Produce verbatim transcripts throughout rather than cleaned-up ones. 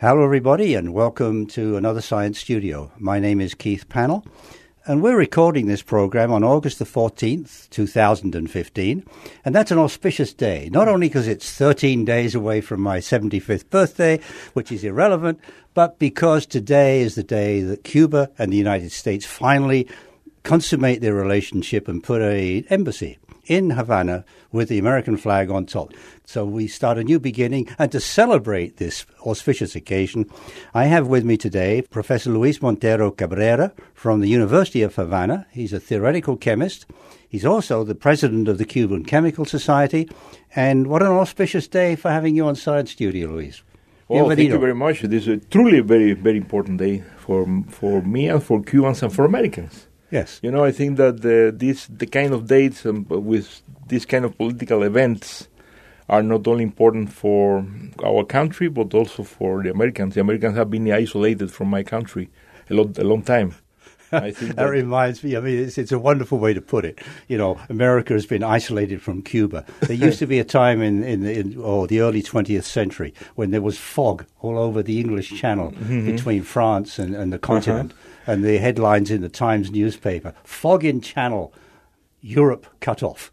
Hello, everybody, and welcome to another Science Studio. My name is Keith Pannell, and we're recording this program on August the fourteenth, two thousand fifteen, and that's an auspicious day, not only because it's thirteen days away from my seventy-fifth birthday, which is irrelevant, but because today is the day that Cuba and the United States finally consummate their relationship and put an embassy in Havana with the American flag on top. So we start a new beginning, and to celebrate this auspicious occasion, I have with me today Professor Luis Montero Cabrera from the University of Havana. He's a theoretical chemist. He's also the president of the Cuban Chemical Society. And what an auspicious day for having you on Science Studio, Luis. Well, thank you very much. This is a truly very, very important day for for me and for Cubans and for Americans. Yes. You know, I think that the, this, the kind of dates um, with this kind of political events are not only important for our country, but also for the Americans. The Americans have been isolated from my country a long, a long time. I think that, that reminds me, I mean, it's, it's a wonderful way to put it. You know, America has been isolated from Cuba. There used to be a time in, in, in oh, the early twentieth century when there was fog all over the English Channel mm-hmm. between France and, and the continent. Uh-huh. And the headlines in the Times newspaper, fog in Channel, Europe cut off.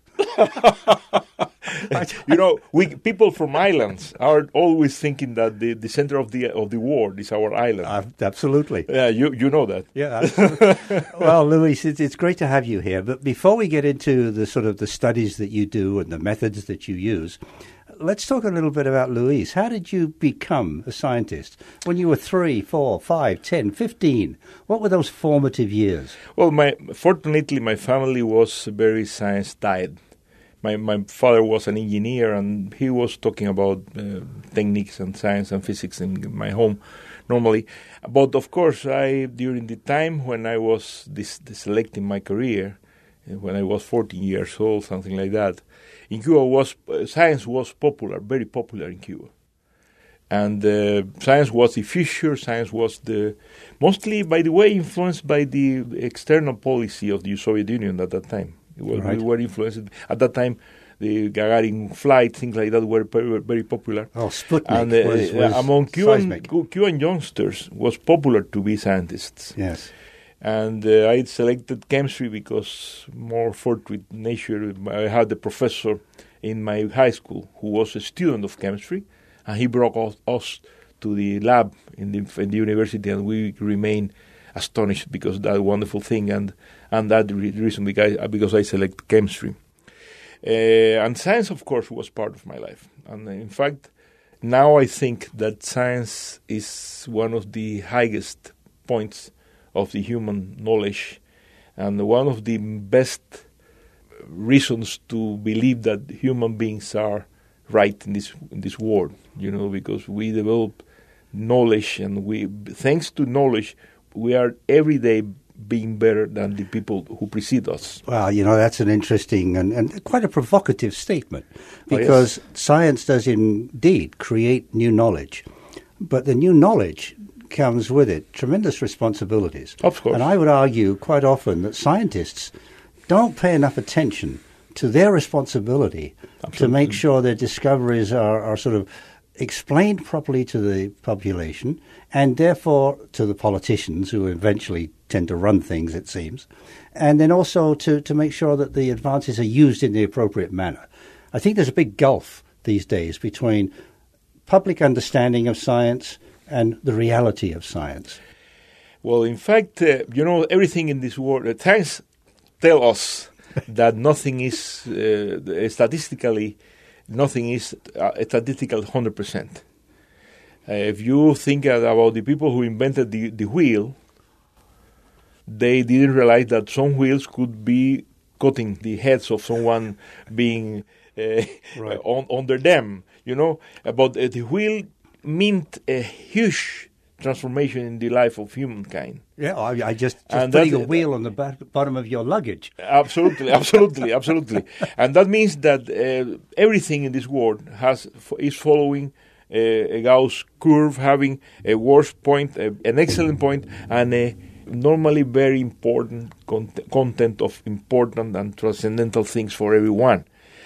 You know, we people from islands are always thinking that the, the center of the of the world is our island. Uh, absolutely. Yeah, you you know that. Yeah. Well, Luis, it's, it's great to have you here. But before we get into the sort of the studies that you do and the methods that you use, let's talk a little bit about Luis. How did you become a scientist when you were three, four, five, ten, fifteen? What were those formative years? Well, my fortunately, my family was very science-tied. My my father was an engineer, and he was talking about uh, techniques and science and physics in my home normally. But of course, I during the time when I was this, this selecting my career, when I was fourteen years old, something like that, in Cuba was uh, science was popular, very popular in Cuba, and uh, science was the future. Science was the mostly, by the way, influenced by the external policy of the Soviet Union at that time. It was, right. We were influenced at that time. The Gagarin flight, things like that, were very, very popular. Oh, Sputnik and uh, was, was among Cuban, seismic. Cuban youngsters was popular to be scientists. Yes. And uh, I selected chemistry because, more fortunate nature, I had a professor in my high school who was a student of chemistry, and he brought us, us to the lab in the, in the university, and we remained astonished because of that wonderful thing, and and that re- reason because, because I selected chemistry. Uh, and science, of course, was part of my life. And uh, in fact, now I think that science is one of the highest points of the human knowledge, and one of the best reasons to believe that human beings are right in this in this world. You know, because we develop knowledge, and we, thanks to knowledge, we are every day being better than the people who precede us. Well, you know, that's an interesting and, and quite a provocative statement, because oh, yes. Science does indeed create new knowledge, but the new knowledge comes with it tremendous responsibilities. Of course. And I would argue quite often that scientists don't pay enough attention to their responsibility Absolutely. to make sure their discoveries are, are sort of explained properly to the population, and therefore to the politicians who eventually tend to run things, it seems, and then also to, to make sure that the advances are used in the appropriate manner. I think there's a big gulf these days between public understanding of science and the reality of science. Well, in fact, uh, you know, everything in this world, uh, science tell us that nothing is uh, statistically, nothing is uh, statistical one hundred percent. Uh, if you think about the people who invented the, the wheel, they didn't realize that some wheels could be cutting the heads of someone being uh, right. on, under them, you know. But uh, the wheel meant a huge transformation in the life of humankind. Yeah, I, I just, just and putting that, a wheel on the ba- bottom of your luggage. Absolutely, absolutely, absolutely. And that means that uh, everything in this world has is following uh, a Gauss curve, having a worst point, a, an excellent point, and a normally very important con- content of important and transcendental things for everyone.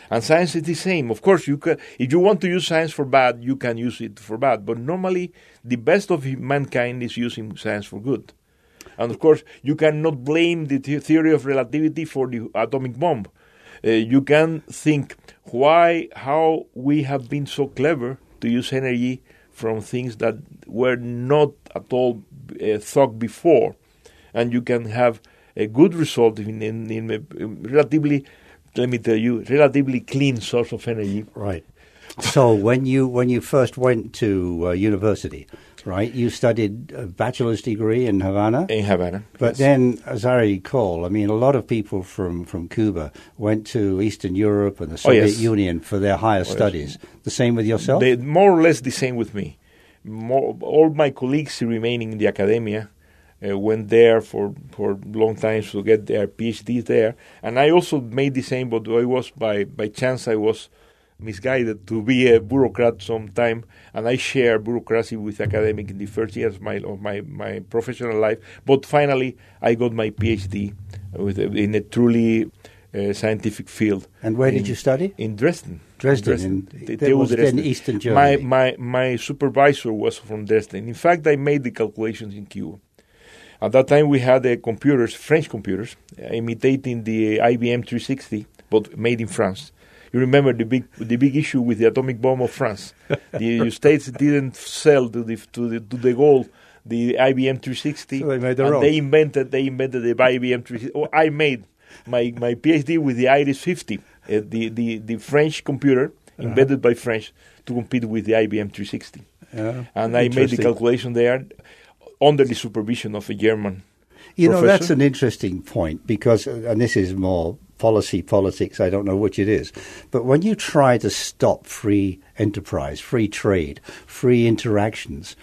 And science is the same. Of course, you can, if you want to use science for bad, you can use it for bad. But normally, the best of mankind is using science for good. And of course, you cannot blame the th- theory of relativity for the atomic bomb. Uh, you can think why, how we have been so clever to use energy from things that were not at all uh, thought before. And you can have a good result in, in, in a relatively, let me tell you, relatively clean source of energy. Right. So when you when you first went to uh, university, right, you studied a bachelor's degree in Havana? In Havana, But yes. then, as I recall, I mean, a lot of people from, from Cuba went to Eastern Europe and the Soviet oh, yes. Union for their higher oh, studies. Yes. The same with yourself? They, more or less the same with me. More, all my colleagues remaining in the academia uh, went there for, for long times to get their PhDs there. And I also made the same, but I was, by, by chance, I was misguided to be a bureaucrat sometime, and I share bureaucracy with academic in the first years of my of my, my professional life. But finally, I got my PhD with a, in a truly uh, scientific field. And where in, did you study? In Dresden. Dresden. In Dresden. In, that was then Eastern Germany. My, my my supervisor was from Dresden. In fact, I made the calculations in Cuba. At that time, we had uh, computers, French computers, uh, imitating the I B M three sixty, but made in France. You remember the big the big issue with the atomic bomb of France. The States didn't sell to the to the to the goal the I B M three sixty. So they made their and own. They invented they invented the I B M three sixty. Oh, I made my my PhD with the Iris fifty, uh, the the the French computer uh-huh. invented by French to compete with the I B M three sixty. Yeah, and I made the calculation there under the supervision of a German. You professor. know, that's an interesting point because, and this is more policy, politics, I don't know which it is, but when you try to stop free enterprise, free trade, free interactions,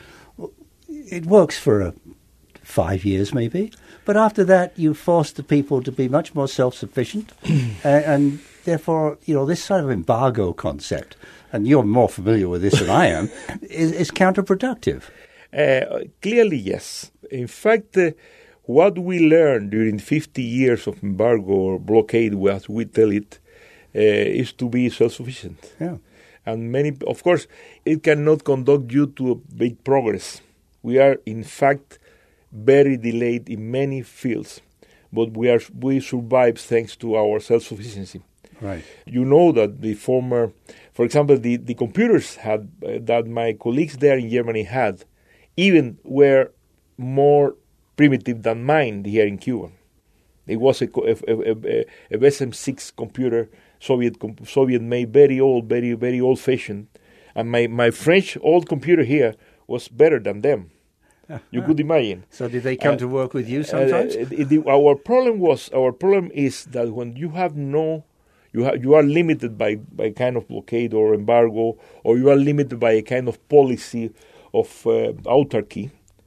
it works for a, five years maybe, but after that you force the people to be much more self-sufficient, and, and therefore, you know, this sort of embargo concept, and you're more familiar with this than I am, is, is counterproductive. Uh, clearly, yes. In fact, uh, what we learned during fifty years of embargo or blockade, as we tell it, uh, is to be self-sufficient. Yeah. And many, of course, it cannot conduct you to a big progress. We are, in fact, very delayed in many fields, but we are we survive thanks to our self-sufficiency. Right. You know that the former, for example, the, the computers had uh, that my colleagues there in Germany had, even were more primitive than mine here in Cuba. It was a, a, a, a S M six computer, Soviet Soviet made, very old, very very old fashioned, and my, my French old computer here was better than them. Uh, you could imagine. So did they come uh, to work with you sometimes? Uh, it, it, our problem was our problem is that when you have no, you have you are limited by by kind of blockade or embargo, or you are limited by a kind of policy of uh, autarky.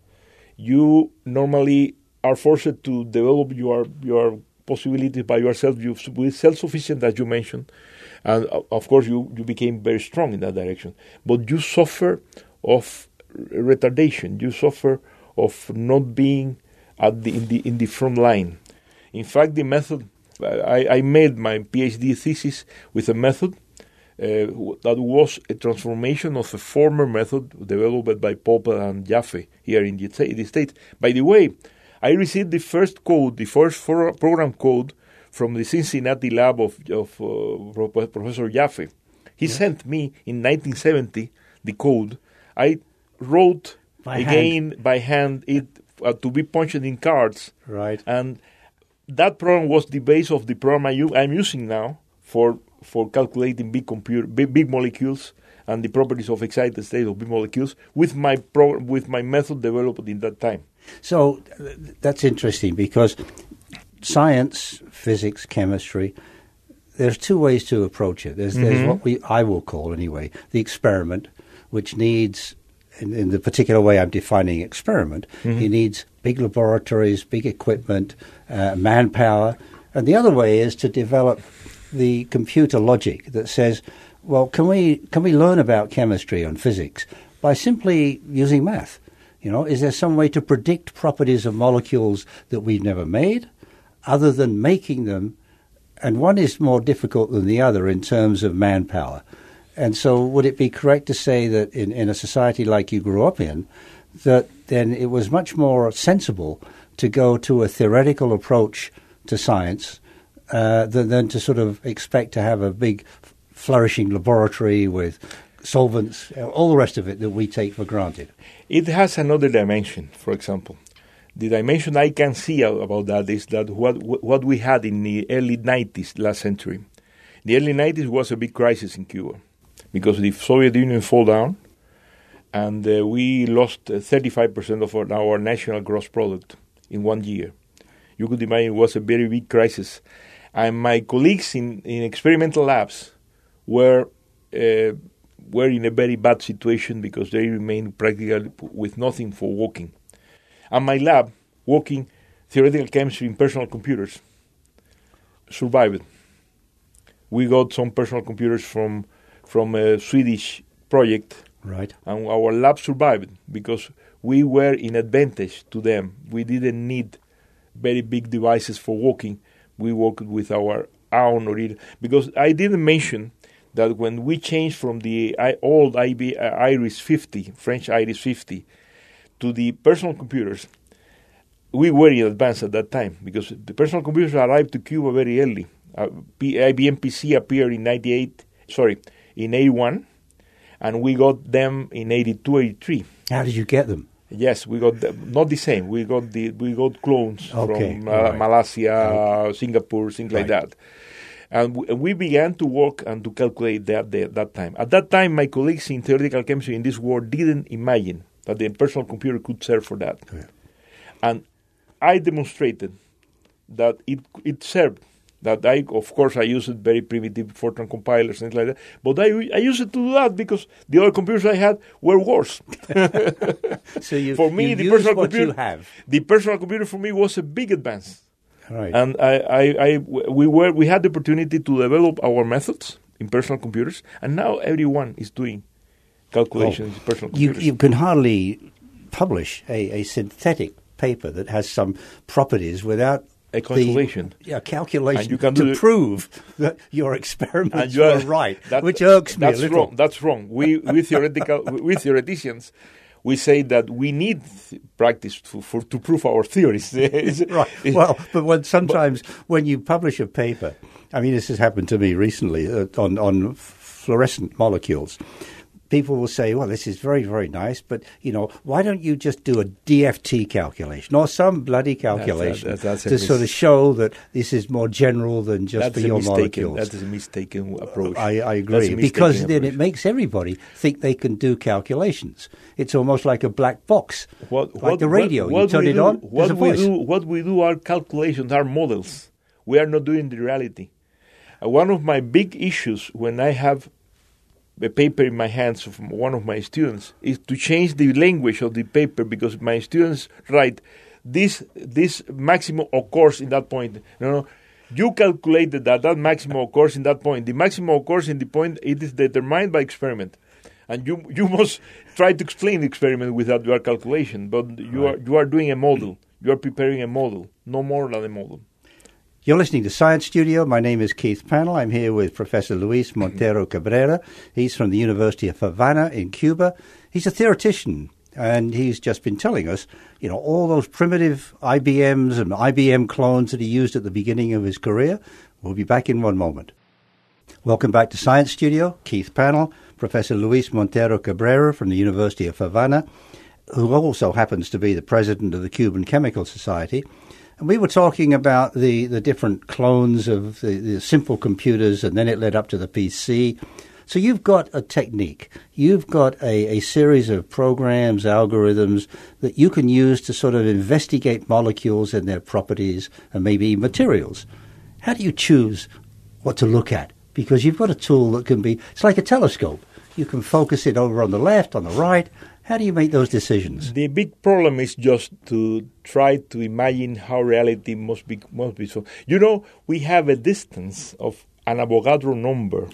You normally are forced to develop your your possibilities by yourself. You be self-sufficient, as you mentioned, and uh, of course you, you became very strong in that direction. But you suffer of retardation. You suffer of not being at the in the in the front line. In fact, the method I, I made my PhD thesis with a method Uh, that was a transformation of a former method developed by Popper and Jaffe here in the, in the States. By the way, I received the first code, the first for program code from the Cincinnati lab of, of uh, Professor Jaffe. He yeah. sent me in nineteen seventy the code. I wrote by again hand. by hand it uh, to be punched in cards. Right. And that program was the base of the program I, I'm using now for for calculating big computer, big, big molecules and the properties of excited state of big molecules with my pro, with my method developed in that time. So uh, that's interesting because science, physics, chemistry, there's two ways to approach it. There's, mm-hmm. there's what we I will call anyway the experiment, which needs, in, in the particular way I'm defining experiment, mm-hmm. it needs big laboratories, big equipment, uh, manpower, and the other way is to develop the computer logic that says, well, can we can we learn about chemistry and physics by simply using math? You know, is there some way to predict properties of molecules that we've never made, other than making them and one is more difficult than the other in terms of manpower. And so would it be correct to say that in, in a society like you grew up in, that then it was much more sensible to go to a theoretical approach to science uh, than, than to sort of expect to have a big flourishing laboratory with solvents, all the rest of it that we take for granted? It has another dimension, for example. The dimension I can see about that is that what what we had in the early nineties last century. The early nineties was a big crisis in Cuba because the Soviet Union fell down and uh, we lost uh, thirty-five percent of our, our national gross product in one year. You could imagine it was a very big crisis. And my colleagues in, in experimental labs were uh, were in a very bad situation because they remained practically with nothing for working. And my lab, working theoretical chemistry in personal computers, survived. We got some personal computers from from a Swedish project, right? And our lab survived because we were in advantage to them. We didn't need very big devices for working. We worked with our own, or it, because I didn't mention that when we changed from the old I B, uh, Iris fifty, French Iris fifty, to the personal computers, we were in advance at that time because the personal computers arrived to Cuba very early. Uh, P- I B M P C appeared in ninety-eight, sorry, in eighty-one, and we got them in eighty-two, eighty-three. How did you get them? Yes, we got them, not the same. We got the we got clones okay. from uh, right. Malaysia, right. Singapore, things right. like that. And we, we began to work and to calculate that at that time. At that time, my colleagues in theoretical chemistry in this world didn't imagine that the personal computer could serve for that. Yeah. And I demonstrated that it it served. That I, of course, I used very primitive Fortran compilers, things like that. But I, I used it to do that because the other computers I had were worse. So you, for me, you the use personal what computer, you have. The personal computer for me was a big advance. Right. And I, I, I, we were, we had the opportunity to develop our methods in personal computers, and now everyone is doing calculations oh, in personal computers. You, you can hardly publish a, a synthetic paper that has some properties without a calculation. The, yeah, calculation you can to do prove that your experiments you are, were right, that, which irks me that's a little. Wrong. That's wrong. We, we theoretical, we theoreticians, we say that we need th- practice to, for, to prove our theories. Right. Well, but when sometimes but, when you publish a paper, I mean, this has happened to me recently uh, on, on fluorescent molecules. People will say, well, this is very, very nice, but, you know, why don't you just do a D F T calculation or some bloody calculation that's a, that's a to mis- sort of show that this is more general than just that's for your mistaken, molecules? That is a mistaken approach. I, I agree, because approach. then it makes everybody think they can do calculations. It's almost like a black box, what, like what, the radio. What, what you turn it do, on, what there's a we voice. Do, what we do are calculations, are models. We are not doing the reality. Uh, one of my big issues when I have a paper in my hands from one of my students is to change the language of the paper because my students write this this maximum occurs in that point. No, no, you calculated that that maximum occurs in that point. The maximum occurs in the point it is determined by experiment, and you you must try to explain the experiment without your calculation. But you right. are you are doing a model. You are preparing a model, no more than a model. You're listening to Science Studio. My name is Keith Pannell. I'm here with Professor Luis Montero Cabrera. He's from the University of Havana in Cuba. He's a theoretician, and he's just been telling us, you know, all those primitive I B Ms and I B M clones that he used at the beginning of his career. We'll be back in one moment. Welcome back to Science Studio. Keith Pannell, Professor Luis Montero Cabrera from the University of Havana, who also happens to be the president of the Cuban Chemical Society. And we were talking about the, the different clones of the, the simple computers, and then it led up to the P C. So you've got a technique. You've got a, a series of programs, algorithms that you can use to sort of investigate molecules and their properties and maybe materials. How do you choose what to look at? Because you've got a tool that can be, it's like a telescope. You can focus it over on the left, on the right. How do you make those decisions? The big problem is just to try to imagine how reality must be. Must be so. You know, we have a distance of an Avogadro number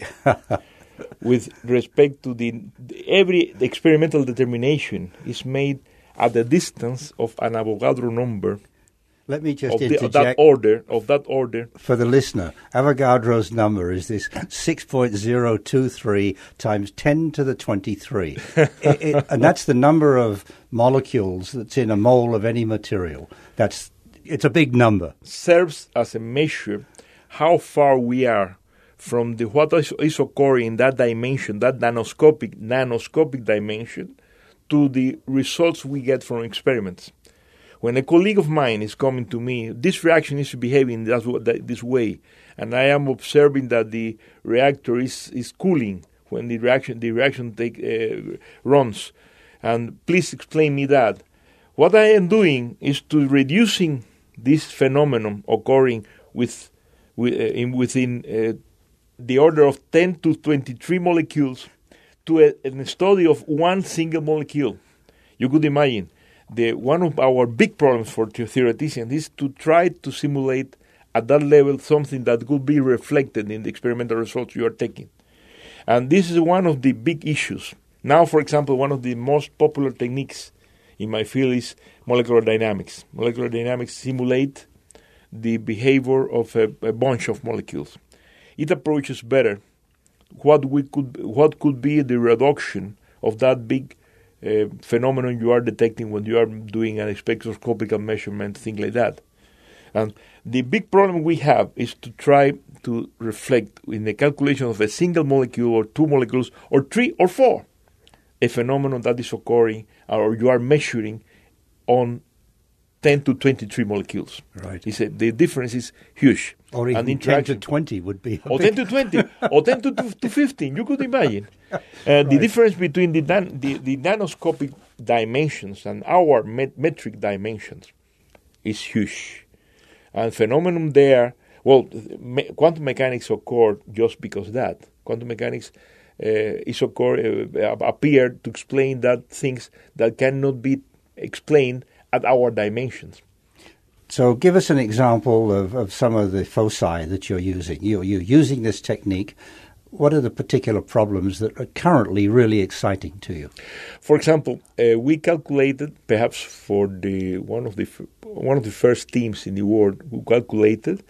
with respect to the every experimental determination is made at the distance of an Avogadro number. Let me just of, the, interject. of that order, of that order. For the listener, Avogadro's number is this six point zero two three times ten to the twenty-three. it, it, and that's the number of molecules that's in a mole of any material. That's It's a big number. Serves as a measure how far we are from the what is, is occurring in that dimension, that nanoscopic, nanoscopic dimension, to the results we get from experiments. When a colleague of mine is coming to me, this reaction is behaving that, this way, and I am observing that the reactor is, is cooling when the reaction the reaction take, uh, runs, and please explain me that. What I am doing is to reducing this phenomenon occurring with, with uh, in, within uh, the order of ten to twenty-three molecules to a, a study of one single molecule. You could imagine. The, one of our big problems for theoreticians is to try to simulate at that level something that could be reflected in the experimental results you are taking. And this is one of the big issues. Now, for example, one of the most popular techniques in my field is molecular dynamics. Molecular dynamics simulate the behavior of a, a bunch of molecules. It approaches better what we could what could be the reduction of that big Uh, phenomenon you are detecting when you are doing an spectroscopic measurement, things like that. And the big problem we have is to try to reflect in the calculation of a single molecule or two molecules or three or four a phenomenon that is occurring or you are measuring on ten to twenty-three molecules. Right. It's a, the difference is huge. Or even and ten to twenty would be. Or ten to twenty, or ten to, to fifteen, you could imagine. Uh, right. The difference between the, nan- the, the nanoscopic dimensions and our met- metric dimensions is huge. And phenomenon there, well, me- quantum mechanics occur just because of that. Quantum mechanics uh, is occur, uh, appear to explain that things that cannot be explained at our dimensions. So give us an example of, of some of the foci that you're using. You're, you're using this technique. What are the particular problems that are currently really exciting to you? For example, uh, we calculated, perhaps for the one of the f- one of the first teams in the world who calculated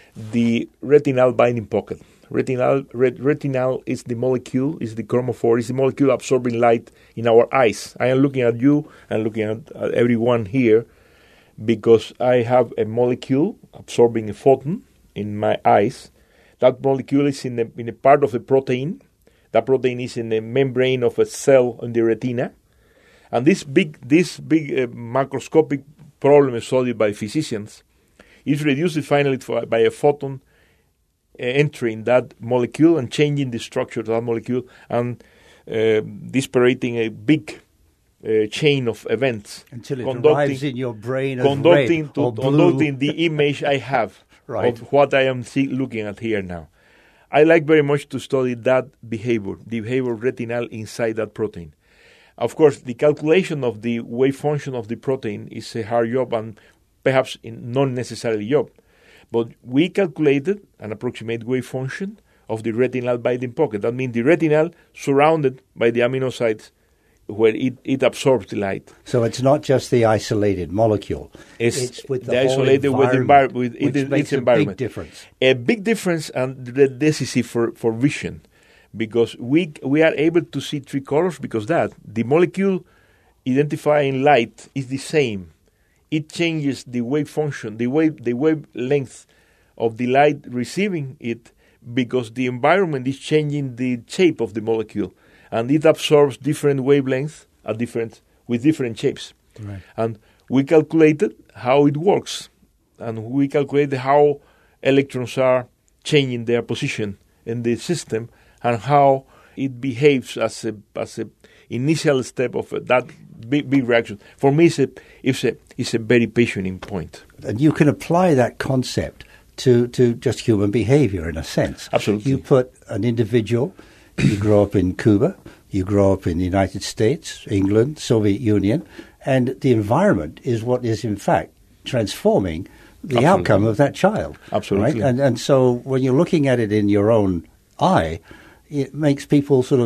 the retinal binding pocket. Retinal ret- retinal is the molecule, is the chromophore, is the molecule absorbing light in our eyes. I am looking at you and looking at, at everyone here, because I have a molecule absorbing a photon in my eyes. That molecule is in a, in a part of a protein. That protein is in the membrane of a cell in the retina. And this big this big uh, macroscopic problem is solved by physicians. It's reduced finally for, by a photon uh, entering that molecule and changing the structure of that molecule and uh, disparating a big Uh, chain of events until it arrives in your brain as conducting red to, or blue. conducting the image I have right. of what I am see, looking at here now. I like very much to study that behavior, the behavior of retinal inside that protein. Of course, the calculation of the wave function of the protein is a hard job and perhaps in not necessarily job. But we calculated an approximate wave function of the retinal binding pocket. That means the retinal surrounded by the amino acids where it, it absorbs the light. So it's not just the isolated molecule. It's, it's with the, the whole isolated environment, with, envir- with which it, makes its environment. a big difference. A big difference and decisive for, for vision, because we we are able to see three colors because that the molecule identifying light is the same. It changes the wave function, the wave the wavelength of the light receiving it, because the environment is changing the shape of the molecule. And it absorbs different wavelengths at different with different shapes. Right. And we calculated how it works, and we calculated how electrons are changing their position in the system, and how it behaves as a as a initial step of that big big reaction. For me, it's a it's a it's a very passioning point. And you can apply that concept to to just human behavior in a sense. Absolutely. You put an individual. You grow up in Cuba, you grow up in the United States, England, Soviet Union, and the environment is what is in fact transforming the Absolutely. outcome of that child. Absolutely. Right? And and so when you're looking at it in your own eye, it makes people sort of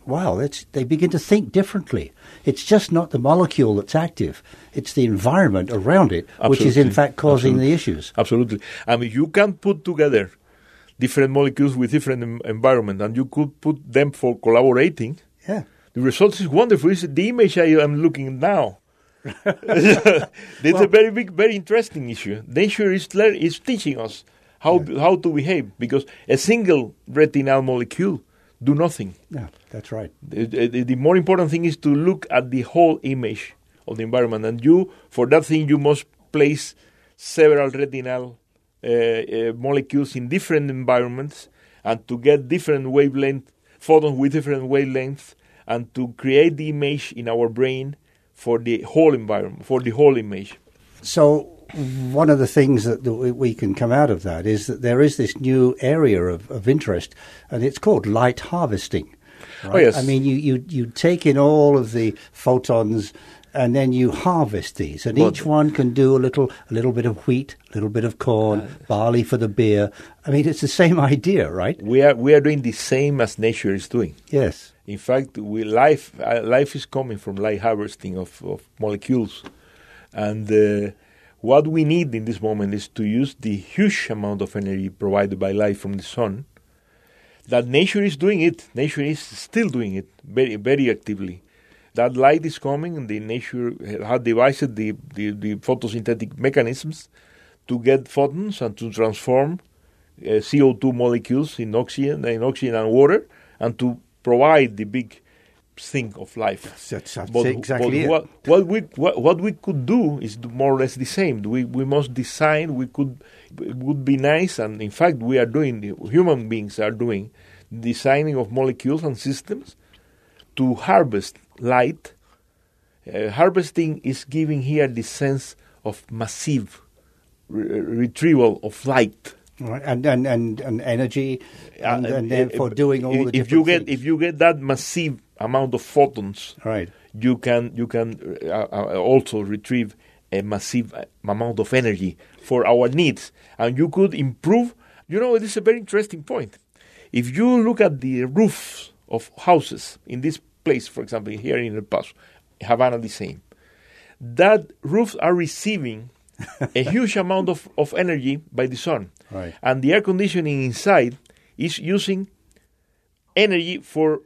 wow, it's, they begin to think differently. It's just not the molecule that's active. It's the environment around it, Absolutely. Which is in fact causing Absolutely. the issues. Absolutely. I mean, you can put together different molecules with different em- environment, and you could put them for collaborating. Yeah. The result is wonderful. It's the image I am looking at now. It's well, a very big, very interesting issue. Nature is, le- is teaching us how yeah. how to behave, because a single retinal molecule do nothing. Yeah, that's right. The, the, the more important thing is to look at the whole image of the environment, and you, for that thing, you must place several retinal uh, uh, molecules in different environments, and to get different wavelength photons with different wavelengths, and to create the image in our brain for the whole environment, for the whole image. So one of the things that, that we can come out of that is that there is this new area of, of interest, and it's called light harvesting. Right? Oh, yes. I mean, you, you, you take in all of the photons and then you harvest these, and but each one can do a little a little bit of wheat, a little bit of corn, uh, barley for the beer. I mean, it's the same idea, right? We are we are doing the same as nature is doing. Yes. In fact, we life uh, life is coming from light harvesting of, of molecules, and uh, what we need in this moment is to use the huge amount of energy provided by light from the sun. That nature is doing it. Nature is still doing it very very actively. That light is coming, and the nature has devised the, the, the photosynthetic mechanisms to get photons and to transform uh, C O two molecules in oxygen, in oxygen and water, and to provide the big thing of life. That's, that's but, exactly but it. What, what we what, what we could do is more or less the same. We we must design. We could it would be nice, and in fact, we are doing. Human beings are doing designing of molecules and systems to harvest light. Uh, harvesting is giving here the sense of massive re- retrieval of light. Right. And, and, and, and energy, and, uh, and therefore uh, doing all the if you get things. If you get that massive amount of photons, right, you can you can uh, uh, also retrieve a massive amount of energy for our needs, and you could improve. You know, this is a very interesting point. If you look at the roofs of houses in this place, for example, here in El Paso, Havana, the same, that roofs are receiving a huge amount of, of energy by the sun. Right. And the air conditioning inside is using energy for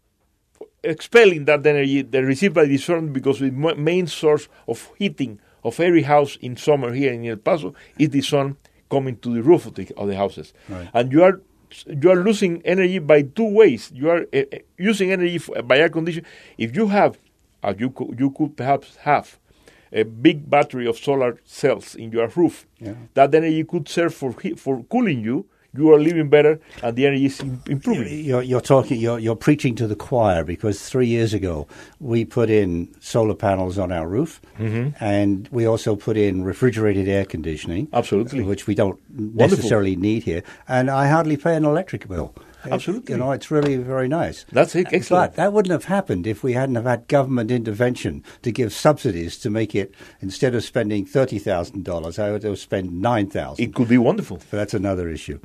expelling that energy that received by the sun, because the main source of heating of every house in summer here in El Paso is the sun coming to the roof of the, of the houses. Right. And you are you are losing energy by two ways. You are uh, using energy for, by air conditioning. If you have, uh, you, co- you could perhaps have a big battery of solar cells in your roof. Yeah. That energy could serve for for cooling you. You are living better, and the energy is improving. You're, you're talking. You're, you're preaching to the choir, because three years ago we put in solar panels on our roof, mm-hmm. and we also put in refrigerated air conditioning. Absolutely, which we don't Wonderful. necessarily need here. And I hardly pay an electric bill. Absolutely, you know, it's really very nice. That's excellent. But that wouldn't have happened if we hadn't have had government intervention to give subsidies to make it, instead of spending thirty thousand dollars, I would have spent nine thousand. It could be wonderful. But that's another issue.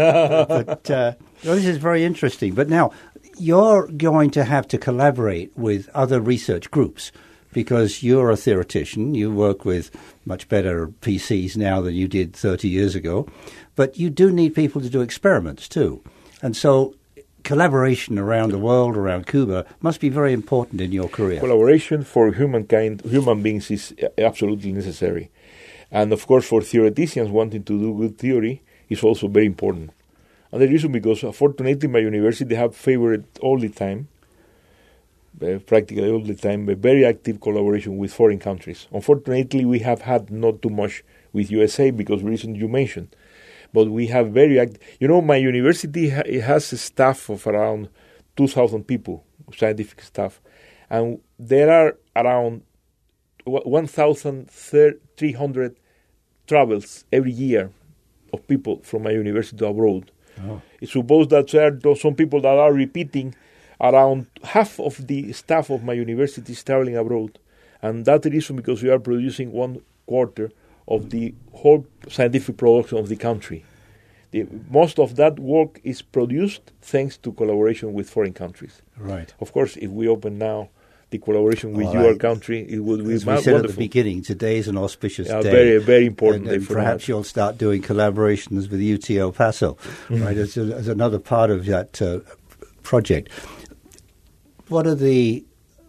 but uh, well, this is very interesting. But now you're going to have to collaborate with other research groups, because you're a theoretician. You work with much better P Cs now than you did thirty years ago. But you do need people to do experiments too. And so collaboration around the world, around Cuba, must be very important in your career. Collaboration for humankind, human beings, is absolutely necessary. And of course, for theoreticians wanting to do good theory is also very important. And the reason, because fortunately my university have favored all the time, uh, practically all the time, a very active collaboration with foreign countries. Unfortunately, we have had not too much with U S A, because the reason you mentioned. But we have very active. You know, my university ha- it has a staff of around two thousand people, scientific staff. And there are around one thousand three hundred travels every year of people from my university abroad. Oh. It's supposed that there are some people that are repeating. Around half of the staff of my university is traveling abroad. And that's the reason, because we are producing one quarter of the whole scientific production of the country. The, most of that work is produced thanks to collaboration with foreign countries. Right. Of course, if we open now the collaboration with All your right. country, it would be As we wonderful. said at the beginning, today is an auspicious Yeah, day. very, very important and, day and for perhaps us. you'll start doing collaborations with U T El Paso, Mm-hmm. right, as, a, as another part of that uh, project. What are the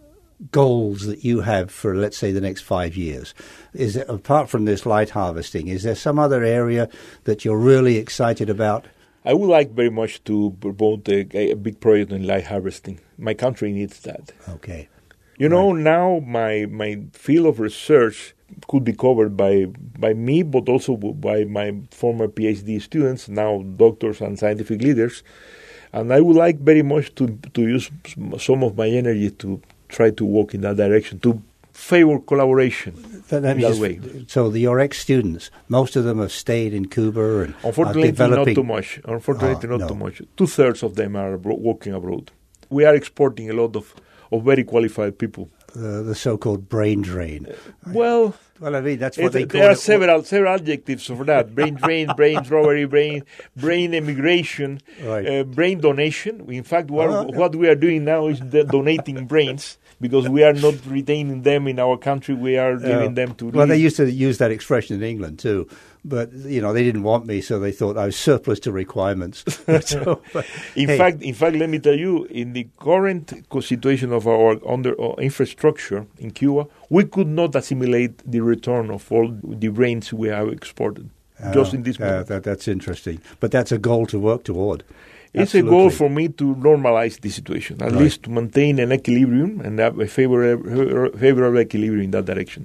goals that you have for, let's say, the next five years? Is it, apart from this light harvesting, is there some other area that you're really excited about? I would like very much to promote a, a big project in light harvesting. My country needs that. Okay. You know, now my my field of research could be covered by by me, but also by my former PhD students, now doctors and scientific leaders. And I would like very much to to use some of my energy to try to work in that direction, to favor collaboration But let in me that just- way. So the, your ex-students, most of them have stayed in Cuba and are Unfortunately, developing. not too much. Unfortunately, Oh, not no. too much. Two-thirds of them are abro- working abroad. We are exporting a lot of, of very qualified people. Uh, the so-called brain drain. Well, Well, I mean, that's what it, they call there are it. several several adjectives for that: brain drain, brain robbery, brain brain emigration, Right. uh, brain donation. In fact, what, Oh, okay. what we are doing now is the donating brains because we are not retaining them in our country. We are giving Uh, them to. Well, they leave. used to use that expression in England too, but you know they didn't want me, so they thought I was surplus to requirements. So, but, In hey, fact, in fact, let me tell you, in the current co- situation of our under uh, infrastructure in Cuba, we could not assimilate the return of all the brains we have exported. just in this uh, moment. that, that's interesting, but that's a goal to work toward. It's a goal Absolutely. for me to normalize the situation, at Right. least to maintain an equilibrium and have a favorable, favorable equilibrium in that direction.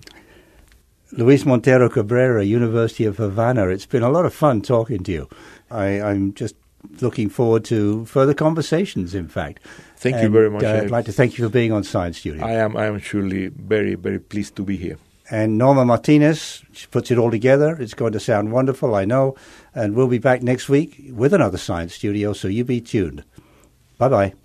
Luis Montero Cabrera, University of Havana. It's been a lot of fun talking to you. I, I'm just looking forward to further conversations, in fact. Thank you And, very much. Uh, I- I'd like to thank you for being on Science Studio. I am I am surely very, very pleased to be here. And Norma Martinez, she puts it all together. It's going to sound wonderful, I know. And we'll be back next week with another Science Studio, so you be tuned. Bye-bye.